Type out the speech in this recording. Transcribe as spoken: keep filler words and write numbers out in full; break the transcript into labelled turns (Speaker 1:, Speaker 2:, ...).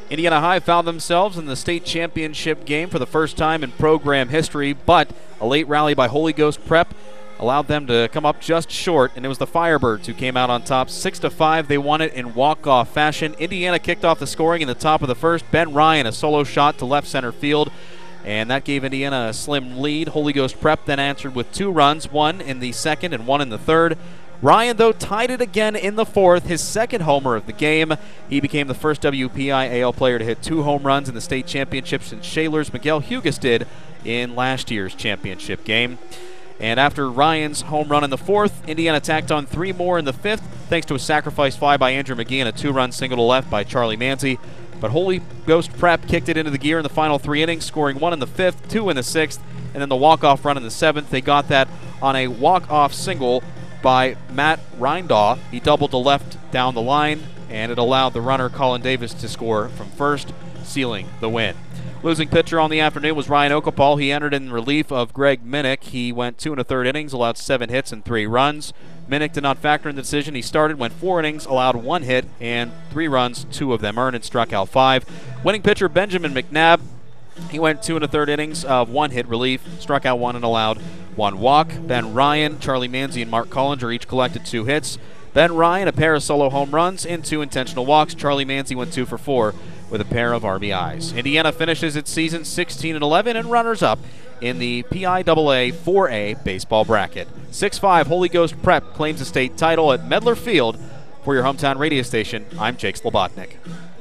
Speaker 1: Indiana High found themselves in the state championship game for the first time in program history, but a late rally by Holy Ghost Prep allowed them to come up just short, and it was the Firebirds who came out on top. Six to five, they won it in walk-off fashion. Indiana kicked off the scoring in the top of the first. Ben Ryan, a solo shot to left center field, and that gave Indiana a slim lead. Holy Ghost Prep then answered with two runs, one in the second and one in the third. Ryan, though, tied it again in the fourth, his second homer of the game. He became the first W P I A L player to hit two home runs in the state championship since Shaler's Miguel Hugas did in last year's championship game. And after Ryan's home run in the fourth, Indiana tacked on three more in the fifth, thanks to a sacrifice fly by Andrew McGee and a two-run single to left by Charlie Manzi. But Holy Ghost Prep kicked it into the gear in the final three innings, scoring one in the fifth, two in the sixth, and then the walk-off run in the seventh. They got that on a walk-off single by Matt Reindaw. He doubled to left down the line, and it allowed the runner Colin Davis to score from first, sealing the win. Losing pitcher on the afternoon was Ryan Okapal. He entered in relief of Greg Minnick. He went two and a third innings, allowed seven hits and three runs. Minnick did not factor in the decision. He started, went four innings, allowed one hit and three runs, two of them earned, and struck out five. Winning pitcher Benjamin McNabb. He went two and a third innings of one hit relief, struck out one and allowed one walk. Ben Ryan, Charlie Manzi, and Mark Collinger each collected two hits. Ben Ryan, a pair of solo home runs and two intentional walks. Charlie Manzi went two for four with a pair of R B Is. Indiana finishes its season sixteen and eleven and runners up in the P I A A four A baseball bracket. six five Holy Ghost Prep claims the state title at Medler Field. For your hometown radio station, I'm Jake Slobotnik.